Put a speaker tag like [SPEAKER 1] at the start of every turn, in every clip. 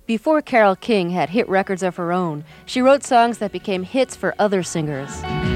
[SPEAKER 1] Before Carole King had hit records of her own, she wrote songs that became hits for other singers.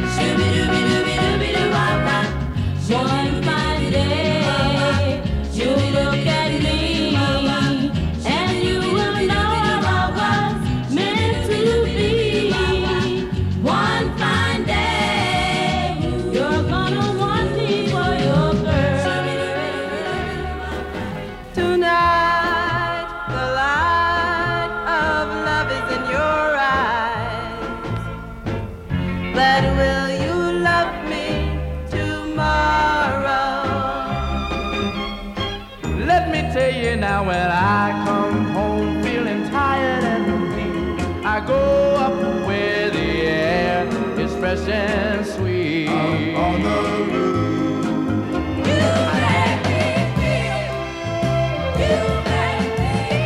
[SPEAKER 2] One fine day, you look at me, and you will know I was meant to be. One fine day, you're gonna want me for your girl. Tonight, the light of love is in your eyes. But will you love me tomorrow?
[SPEAKER 3] Let me tell you now, when I come home feeling tired and weak, I go up where the air is fresh and sweet. Up on the roof.
[SPEAKER 2] You make me feel. You make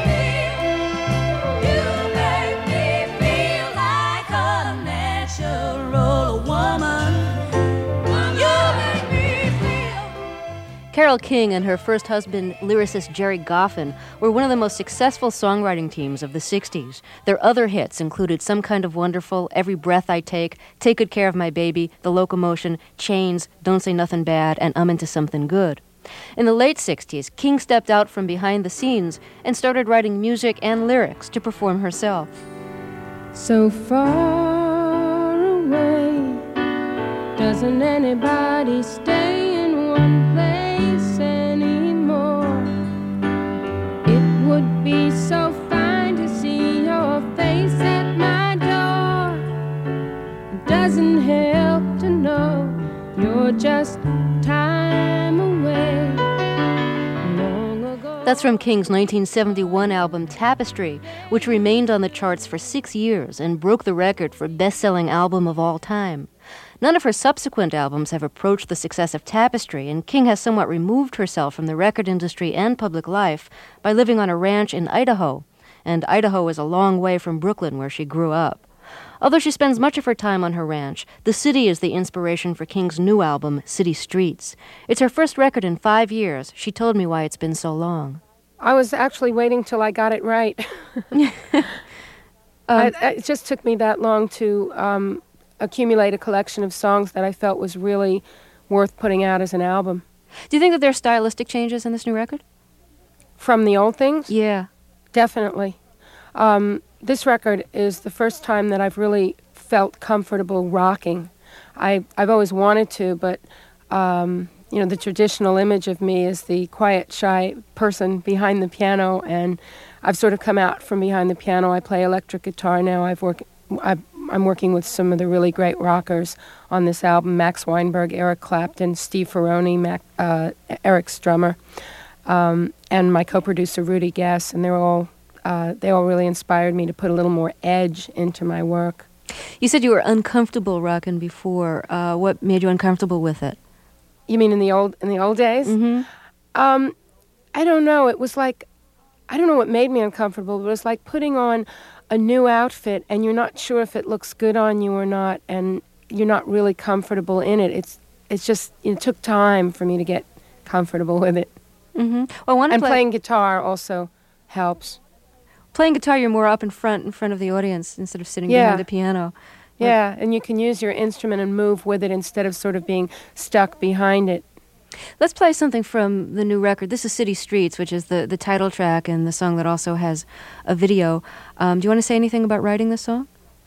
[SPEAKER 2] me feel like a natural woman. You make me feel.
[SPEAKER 1] Carole King and her first husband, lyricist Jerry Goffin, were one of the most successful songwriting teams of the 60s. Their other hits included Some Kind of Wonderful, Every Breath I Take Good Care of My Baby, The Locomotion, Chains, Don't Say Nothing Bad, and I'm Into Something Good. In the late 60s, King stepped out from behind the scenes and started writing music and lyrics to perform herself.
[SPEAKER 4] So far away, doesn't anybody stay in one place anymore? It would be so fine to see your face at my door. It doesn't help to know you're just time away. Long ago.
[SPEAKER 1] That's from King's 1971 album Tapestry, which remained on the charts for 6 years and broke the record for best-selling album of all time. None of her subsequent albums have approached the success of Tapestry, and King has somewhat removed herself from the record industry and public life by living on a ranch in Idaho. And Idaho is a long way from Brooklyn, where she grew up. Although she spends much of her time on her ranch, the city is the inspiration for King's new album, City Streets. It's her first record in 5 years. She told me why it's been so long.
[SPEAKER 4] I was actually waiting till I got it right. It just took me that long to accumulate a collection of songs that I felt was really worth putting out as an album.
[SPEAKER 1] Do you think that there are stylistic changes in this new record?
[SPEAKER 4] From the old things?
[SPEAKER 1] Yeah.
[SPEAKER 4] Definitely. This record is the first time that I've really felt comfortable rocking. I've always wanted to, but the traditional image of me is the quiet, shy person behind the piano, and I've sort of come out from behind the piano. I play electric guitar now. I'm working with some of the really great rockers on this album: Max Weinberg, Eric Clapton, Steve Ferroni, Eric's drummer, and my co-producer Rudy Guess, and they all really inspired me to put a little more edge into my work.
[SPEAKER 1] You said you were uncomfortable rocking before. What made you uncomfortable with it?
[SPEAKER 4] You mean in the old days?
[SPEAKER 1] Mm-hmm.
[SPEAKER 4] I don't know. It was like, I don't know what made me uncomfortable, but it was like putting on a new outfit and you're not sure if it looks good on you or not, and you're not really comfortable in it. It's just, it took time for me to get comfortable with it.
[SPEAKER 1] Mm-hmm. Well,
[SPEAKER 4] playing guitar also helps.
[SPEAKER 1] Playing guitar, you're more up in front of the audience instead of sitting behind the piano.
[SPEAKER 4] Yeah, and you can use your instrument and move with it instead of sort of being stuck behind it.
[SPEAKER 1] Let's play something from the new record. This is City Streets, which is the title track and the song that also has a video. Do you want to say anything about writing this song?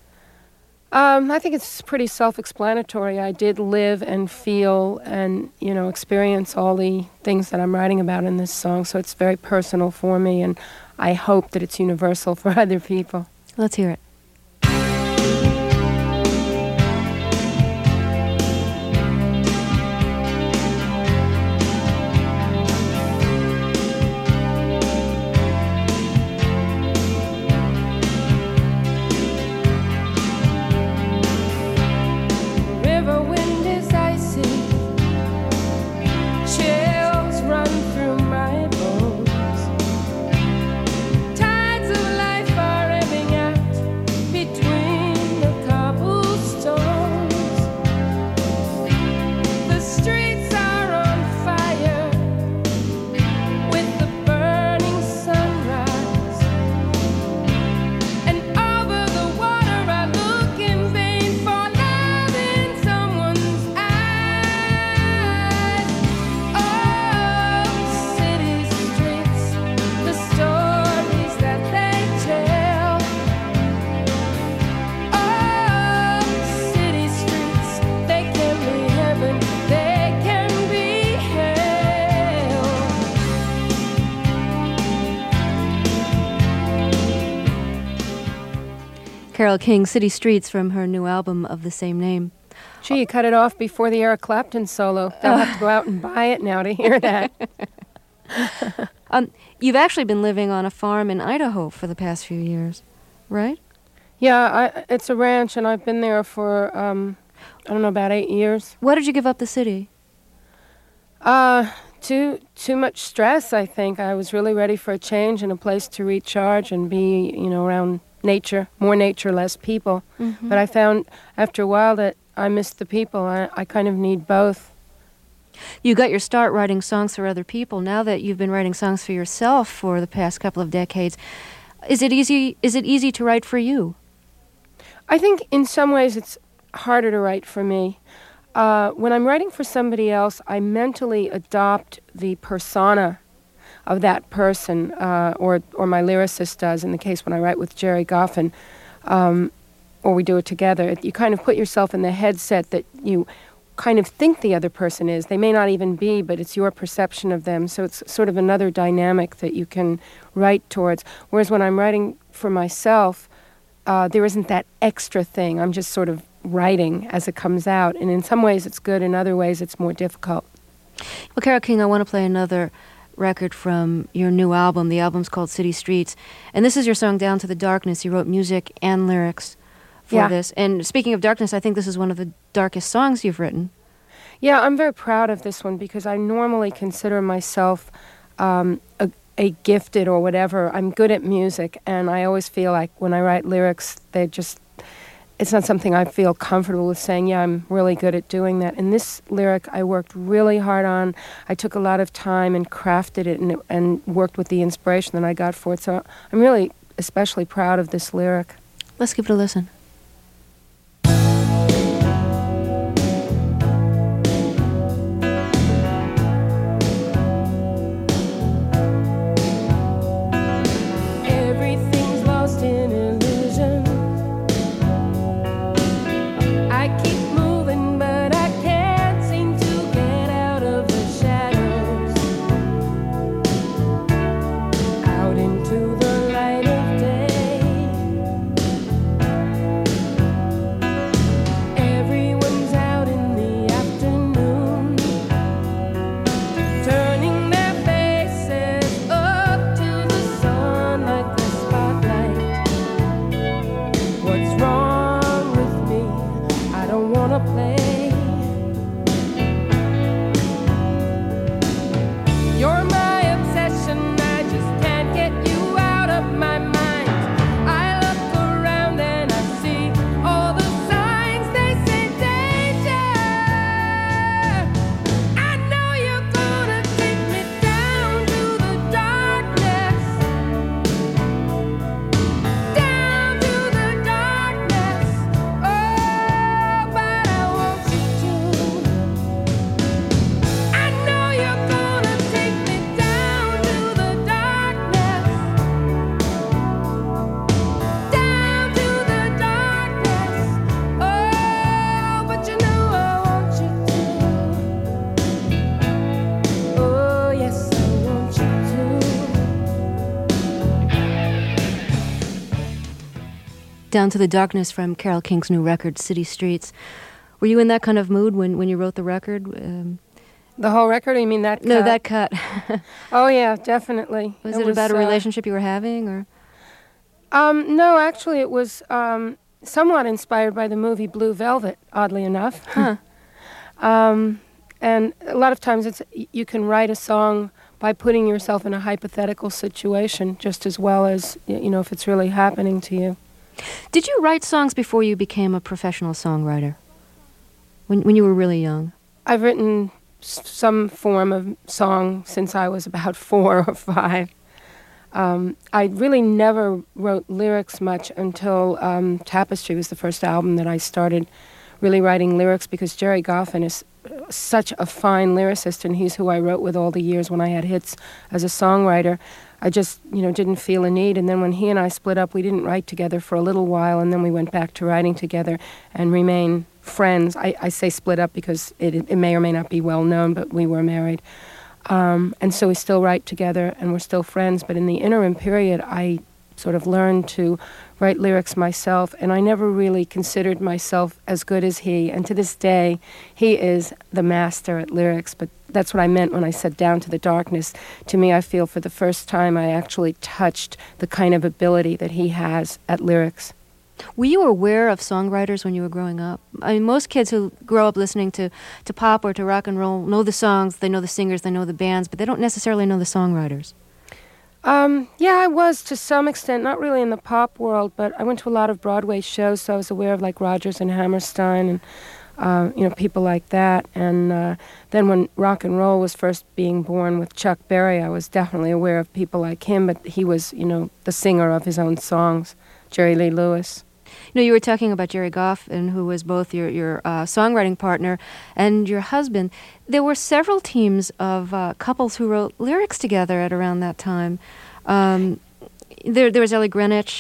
[SPEAKER 4] I think it's pretty self-explanatory. I did live and feel and, experience all the things that I'm writing about in this song, so it's very personal for me, and I hope that it's universal for other people.
[SPEAKER 1] Let's hear it.
[SPEAKER 4] Tides of life are ebbing out.
[SPEAKER 1] Carole King, City Streets, from her new album of the same name.
[SPEAKER 4] Gee, you cut it off before the Eric Clapton solo. They'll have to go out and buy it now to hear that.
[SPEAKER 1] You've actually been living on a farm in Idaho for the past few years, right?
[SPEAKER 4] Yeah, it's a ranch, and I've been there for, I don't know, about 8 years.
[SPEAKER 1] Why did you give up the city?
[SPEAKER 4] Too much stress, I think. I was really ready for a change and a place to recharge and be, around nature, more nature, less people.
[SPEAKER 1] Mm-hmm.
[SPEAKER 4] But I found after a while that I missed the people. I kind of need both.
[SPEAKER 1] You got your start writing songs for other people. Now that you've been writing songs for yourself for the past couple of decades, is it easy to write for you?
[SPEAKER 4] I think in some ways it's harder to write for me. When I'm writing for somebody else, I mentally adopt the persona of that person, or my lyricist does, in the case when I write with Jerry Goffin, or we do it together. You kind of put yourself in the headset that you kind of think the other person is. They may not even be, but it's your perception of them. So it's sort of another dynamic that you can write towards. Whereas when I'm writing for myself, there isn't that extra thing. I'm just sort of writing as it comes out. And in some ways it's good, in other ways it's more difficult.
[SPEAKER 1] Well, Carole King, I want to play another record from your new album. The album's called City Streets. And this is your song, Down to the Darkness. You wrote music and lyrics for this. And speaking of darkness, I think this is one of the darkest songs you've written.
[SPEAKER 4] Yeah, I'm very proud of this one because I normally consider myself a gifted or whatever. I'm good at music, and I always feel like when I write lyrics, it's not something I feel comfortable with saying, yeah, I'm really good at doing that. And this lyric I worked really hard on. I took a lot of time and crafted it and worked with the inspiration that I got for it. So I'm really especially proud of this lyric.
[SPEAKER 1] Let's give it a listen. Down to the Darkness from Carole King's new record, City Streets. Were you in that kind of mood when you wrote the record?
[SPEAKER 4] The whole record, or you mean that cut?
[SPEAKER 1] No, that cut.
[SPEAKER 4] Oh, yeah, definitely.
[SPEAKER 1] Was it about a relationship you were having, or?
[SPEAKER 4] No, actually, it was somewhat inspired by the movie Blue Velvet, oddly enough.
[SPEAKER 1] Huh.
[SPEAKER 4] And a lot of times you can write a song by putting yourself in a hypothetical situation just as well as, if it's really happening to you.
[SPEAKER 1] Did you write songs before you became a professional songwriter? When you were really young?
[SPEAKER 4] I've written some form of song since I was about 4 or 5. I really never wrote lyrics much until Tapestry was the first album that I started really writing lyrics, because Jerry Goffin is such a fine lyricist, and he's who I wrote with all the years when I had hits as a songwriter. I just, didn't feel a need. And then when he and I split up, we didn't write together for a little while, and then we went back to writing together and remain friends. I say split up because it may or may not be well known, but we were married. And so we still write together, and we're still friends. But in the interim period, I sort of learned to write lyrics myself, and I never really considered myself as good as he. And to this day, he is the master at lyrics, but that's what I meant when I said Down to the Darkness. To me, I feel for the first time I actually touched the kind of ability that he has at lyrics.
[SPEAKER 1] Were you aware of songwriters when you were growing up? I mean, most kids who grow up listening to pop or to rock and roll know the songs, they know the singers, they know the bands, but they don't necessarily know the songwriters.
[SPEAKER 4] Yeah, I was to some extent, not really in the pop world, but I went to a lot of Broadway shows, so I was aware of like Rodgers and Hammerstein and people like that. And then when rock and roll was first being born with Chuck Berry, I was definitely aware of people like him, but he was, the singer of his own songs, Jerry Lee Lewis.
[SPEAKER 1] You were talking about Jerry Goffin, who was both your songwriting partner and your husband. There were several teams of couples who wrote lyrics together at around that time. There was Ellie Greenwich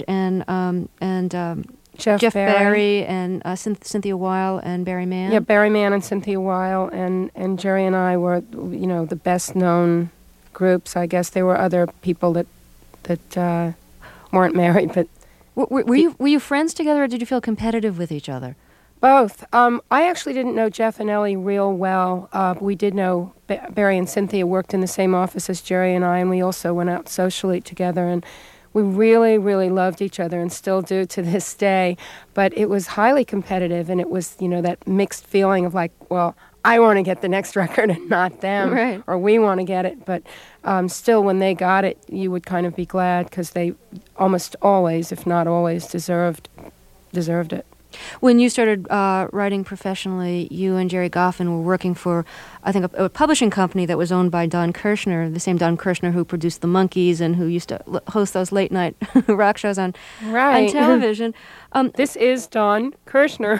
[SPEAKER 1] and Jeff Barry and Cynthia Weil and Barry Mann.
[SPEAKER 4] Yeah, Barry Mann and Cynthia Weil, and Jerry and I were, the best-known groups. I guess there were other people that weren't married, but...
[SPEAKER 1] Were you friends together, or did you feel competitive with each other?
[SPEAKER 4] Both. I actually didn't know Jeff and Ellie real well. We did know Barry and Cynthia worked in the same office as Jerry and I, and we also went out socially together. And we really, really loved each other and still do to this day. But it was highly competitive, and it was, that mixed feeling of like, well, I want to get the next record and not them,
[SPEAKER 1] right.
[SPEAKER 4] Or we want to get it. But still, when they got it, you would kind of be glad because they almost always, if not always, deserved it.
[SPEAKER 1] When you started writing professionally, you and Jerry Goffin were working for, I think, a publishing company that was owned by Don Kirshner, the same Don Kirshner who produced the Monkees and who used to host those late-night rock shows on television.
[SPEAKER 4] This is Don Kirshner.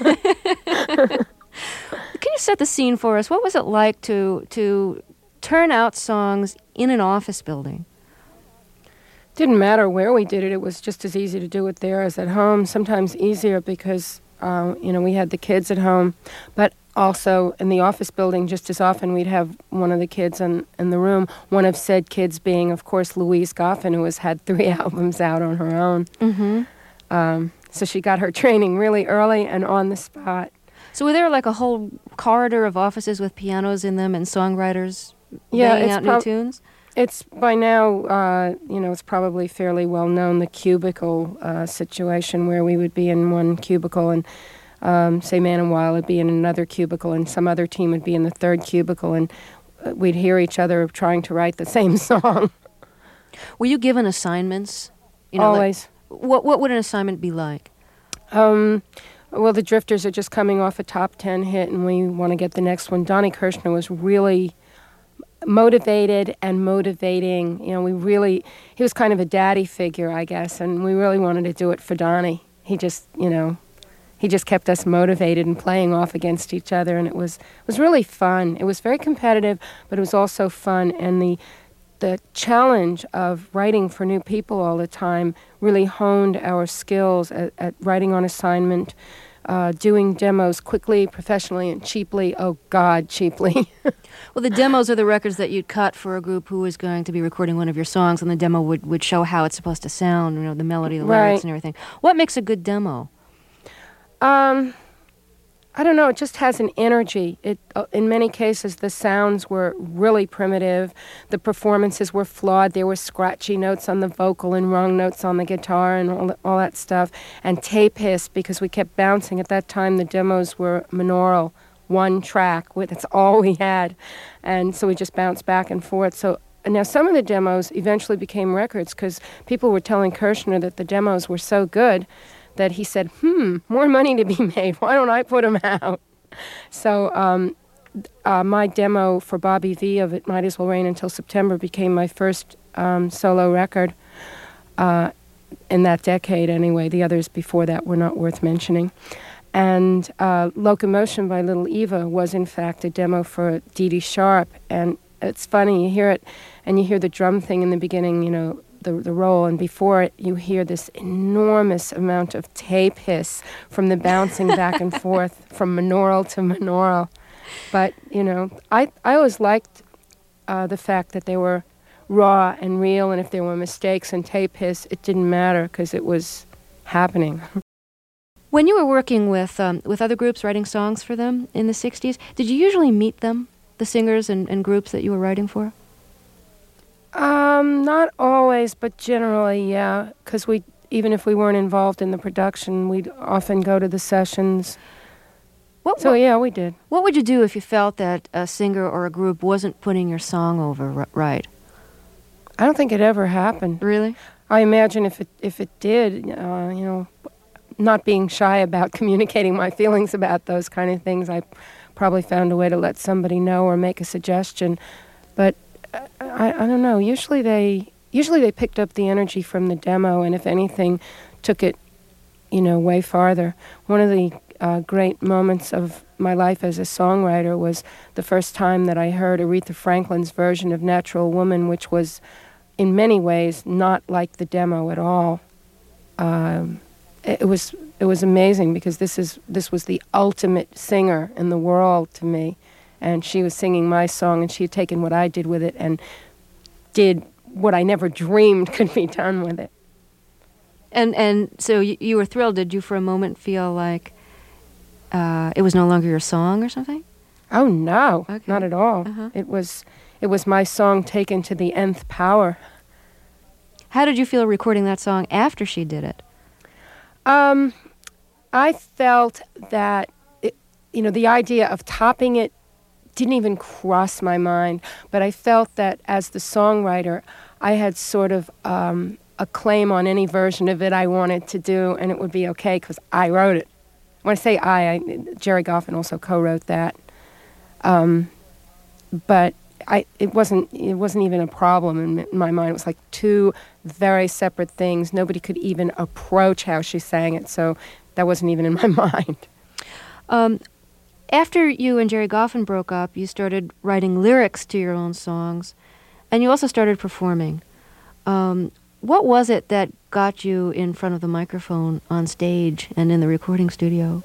[SPEAKER 1] Can you set the scene for us? What was it like to turn out songs in an office building?
[SPEAKER 4] Didn't matter where we did it. It was just as easy to do it there as at home. Sometimes easier because, we had the kids at home. But also in the office building, just as often, we'd have one of the kids in the room. One of said kids being, of course, Louise Goffin, who has had 3 albums out on her own.
[SPEAKER 1] Mm-hmm.
[SPEAKER 4] So she got her training really early and on the spot.
[SPEAKER 1] So were there like a whole corridor of offices with pianos in them and songwriters banging out new tunes?
[SPEAKER 4] It's by now, it's probably fairly well known, the cubicle situation where we would be in one cubicle and, say, Man and Wild would be in another cubicle and some other team would be in the third cubicle, and we'd hear each other trying to write the same song.
[SPEAKER 1] Were you given assignments?
[SPEAKER 4] Always.
[SPEAKER 1] What would an assignment be like?
[SPEAKER 4] Well, the Drifters are just coming off a top 10 hit, and we want to get the next one. Donnie Kirshner was really motivated and motivating. He was kind of a daddy figure, I guess, and we really wanted to do it for Donnie. He just kept us motivated and playing off against each other, and it was really fun. It was very competitive, but it was also fun, and the challenge of writing for new people all the time really honed our skills at writing on assignment, doing demos quickly, professionally, and cheaply. Oh, God, cheaply.
[SPEAKER 1] Well, the demos are the records that you'd cut for a group who was going to be recording one of your songs, and the demo would show how it's supposed to sound, the melody, the lyrics, and everything. What makes a good demo?
[SPEAKER 4] I don't know, it just has an energy. In many cases, the sounds were really primitive. The performances were flawed. There were scratchy notes on the vocal and wrong notes on the guitar and all that stuff. And tape hiss, because we kept bouncing. At that time, the demos were monaural, one track. That's all we had. And so we just bounced back and forth. So now some of the demos eventually became records because people were telling Kirshner that the demos were so good that he said, more money to be made. Why don't I put them out? So my demo for Bobby V of It Might As Well Rain Until September became my first solo record in that decade anyway. The others before that were not worth mentioning. And Locomotion by Little Eva was in fact a demo for Dee Dee Sharp. And it's funny, you hear it, and you hear the drum thing in the beginning, the roll, and before it you hear this enormous amount of tape hiss from the bouncing back and forth from monaural to monaural. But, I always liked the fact that they were raw and real, and if there were mistakes and tape hiss, it didn't matter because it was happening.
[SPEAKER 1] When you were working with other groups, writing songs for them in the 60s, did you usually meet them, the singers and groups that you were writing for?
[SPEAKER 4] Not always, but generally, yeah, because even if we weren't involved in the production, we'd often go to the sessions. Yeah, we did.
[SPEAKER 1] What would you do if you felt that a singer or a group wasn't putting your song over right?
[SPEAKER 4] I don't think it ever happened.
[SPEAKER 1] Really?
[SPEAKER 4] I imagine if it did, not being shy about communicating my feelings about those kind of things, I probably found a way to let somebody know or make a suggestion. But I don't know. Usually they picked up the energy from the demo, and if anything, took it, way farther. One of the great moments of my life as a songwriter was the first time that I heard Aretha Franklin's version of Natural Woman, which was in many ways not like the demo at all. It was amazing because this was the ultimate singer in the world to me, and she was singing my song, and she had taken what I did with it and did what I never dreamed could be done with it.
[SPEAKER 1] And so you were thrilled. Did you for a moment feel like it was no longer your song or something?
[SPEAKER 4] Oh no,
[SPEAKER 1] okay.
[SPEAKER 4] Not at all.
[SPEAKER 1] Uh-huh.
[SPEAKER 4] It was my song taken to the nth power.
[SPEAKER 1] How did you feel recording that song after she did it?
[SPEAKER 4] I felt that the idea of topping it didn't even cross my mind, but I felt that as the songwriter, I had sort of a claim on any version of it I wanted to do, and it would be okay because I wrote it. When I say Jerry Goffin also co-wrote that, but it wasn't even a problem in my mind. It was like two very separate things. Nobody could even approach how she sang it, so that wasn't even in my mind.
[SPEAKER 1] After you and Jerry Goffin broke up, you started writing lyrics to your own songs, and you also started performing. What was it that got you in front of the microphone on stage and in the recording studio?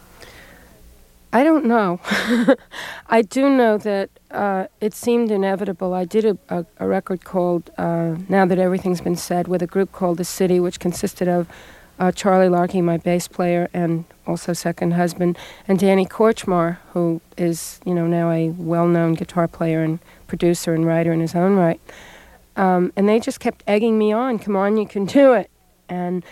[SPEAKER 4] I don't know. I do know that it seemed inevitable. I did a record called Now That Everything's Been Said with a group called The City, which consisted of Charlie Larkey, my bass player and also second husband, and Danny Korchmar, who is now a well-known guitar player and producer and writer in his own right. And they just kept egging me on, come on, you can do it. And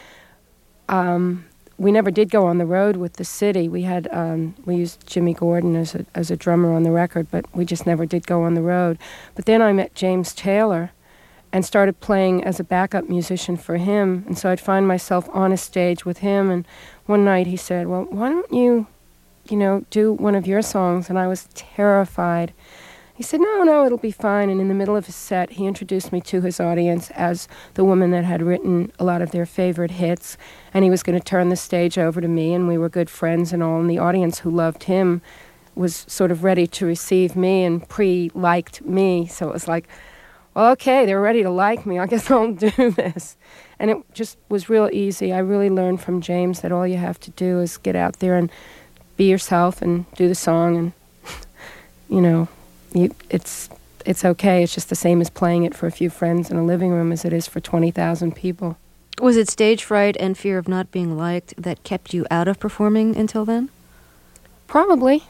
[SPEAKER 4] we never did go on the road with The City. We used Jimmy Gordon as a drummer on the record, but we just never did go on the road. But then I met James Taylor and started playing as a backup musician for him. And so I'd find myself on a stage with him. And one night he said, well, why don't you, do one of your songs? And I was terrified. He said, no, it'll be fine. And in the middle of his set, he introduced me to his audience as the woman that had written a lot of their favorite hits. And he was going to turn the stage over to me, and we were good friends and all. And the audience who loved him was sort of ready to receive me and pre-liked me. So it was like, well, okay, they're ready to like me. I guess I'll do this. And it just was real easy. I really learned from James that all you have to do is get out there and be yourself and do the song. And, it's okay. It's just the same as playing it for a few friends in a living room as it is for 20,000 people.
[SPEAKER 1] Was it stage fright and fear of not being liked that kept you out of performing until then?
[SPEAKER 4] Probably.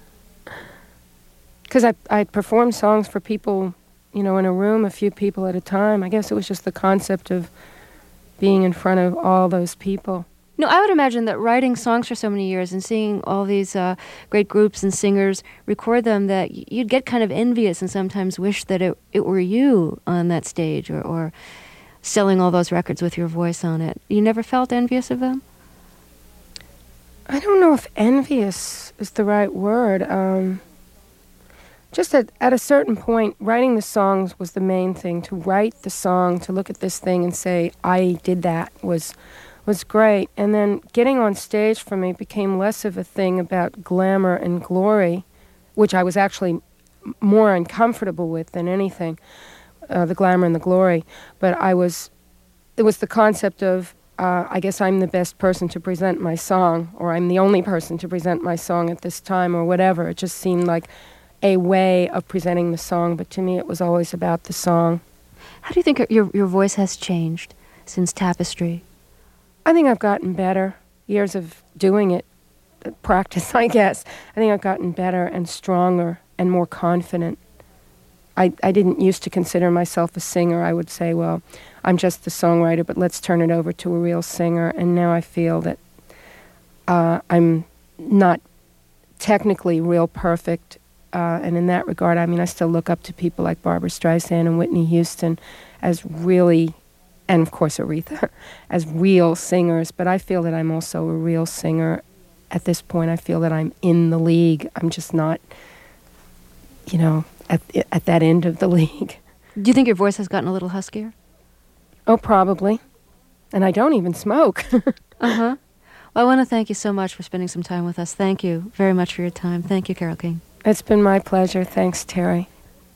[SPEAKER 4] Because I performed songs for people, in a room, a few people at a time. I guess it was just the concept of being in front of all those people.
[SPEAKER 1] No, I would imagine that writing songs for so many years and seeing all these great groups and singers record them, that you'd get kind of envious and sometimes wish that it were you on that stage or selling all those records with your voice on it. You never felt envious of them?
[SPEAKER 4] I don't know if envious is the right word. Just at a certain point, writing the songs was the main thing. To write the song, to look at this thing and say, I did that, was great. And then getting on stage for me became less of a thing about glamour and glory, which I was actually more uncomfortable with than anything, the glamour and the glory. But it was the concept of, I guess I'm the best person to present my song, or I'm the only person to present my song at this time, or whatever. It just seemed like a way of presenting the song, but to me it was always about the song.
[SPEAKER 1] How do you think your voice has changed since Tapestry?
[SPEAKER 4] I think I've gotten better. Years of doing it, practice, I guess. I think I've gotten better and stronger and more confident. I didn't used to consider myself a singer. I would say, well, I'm just the songwriter, but let's turn it over to a real singer. And now I feel that I'm not technically real perfect. And in that regard, I mean, I still look up to people like Barbra Streisand and Whitney Houston as really, and of course Aretha, as real singers. But I feel that I'm also a real singer. At this point, I feel that I'm in the league. I'm just not, at that end of the league.
[SPEAKER 1] Do you think your voice has gotten a little huskier?
[SPEAKER 4] Oh, probably. And I don't even smoke.
[SPEAKER 1] Uh-huh. Well, I want to thank you so much for spending some time with us. Thank you very much for your time. Thank you, Carole King.
[SPEAKER 4] It's been my pleasure. Thanks, Terry.